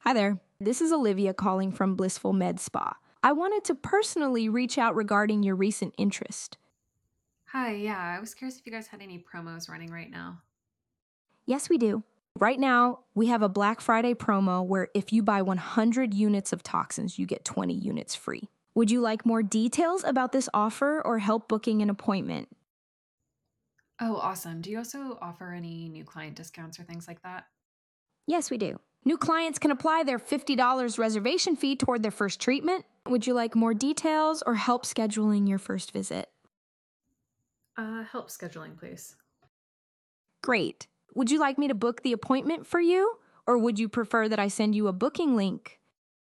Hi there. This is Olivia calling from Blissful Med Spa. I wanted to personally reach out regarding your recent interest. Hi, yeah, I was curious if you guys had any promos running right now. Yes, we do. Right now, we have a Black Friday promo where if you buy 100 units of toxins, you get 20 units free. Would you like more details about this offer or help booking an appointment? Oh, awesome. Do you also offer any new client discounts or things like that? Yes, we do. New clients can apply their $50 reservation fee toward their first treatment. Would you like more details or help scheduling your first visit? Help scheduling, please. Great. Would you like me to book the appointment for you, or would you prefer that I send you a booking link?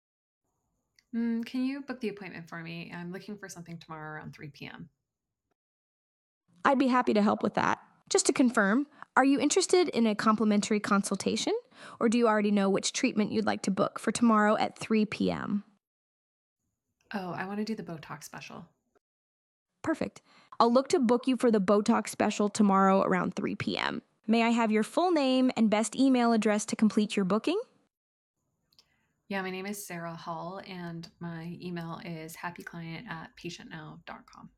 Can you book the appointment for me? I'm looking for something tomorrow around 3 p.m. I'd be happy to help with that. Just to confirm, are you interested in a complimentary consultation, or do you already know which treatment you'd like to book for tomorrow at 3 p.m.? Oh, I want to do the Botox special. Perfect. I'll look to book you for the Botox special tomorrow around 3 p.m. May I have your full name and best email address to complete your booking? Yeah, my name is Sarah Hall, and my email is happyclient@patientnow.com.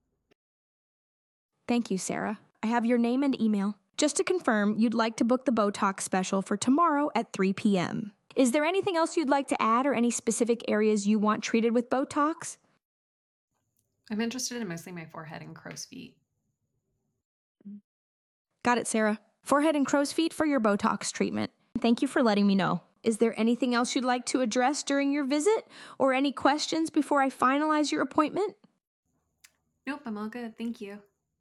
Thank you, Sarah. I have your name and email. Just to confirm, you'd like to book the Botox special for tomorrow at 3 p.m. Is there anything else you'd like to add or any specific areas you want treated with Botox? I'm interested in mostly my forehead and crow's feet. Got it, Sarah. Forehead and crow's feet for your Botox treatment. Thank you for letting me know. Is there anything else you'd like to address during your visit or any questions before I finalize your appointment? Nope, I'm all good. Thank you.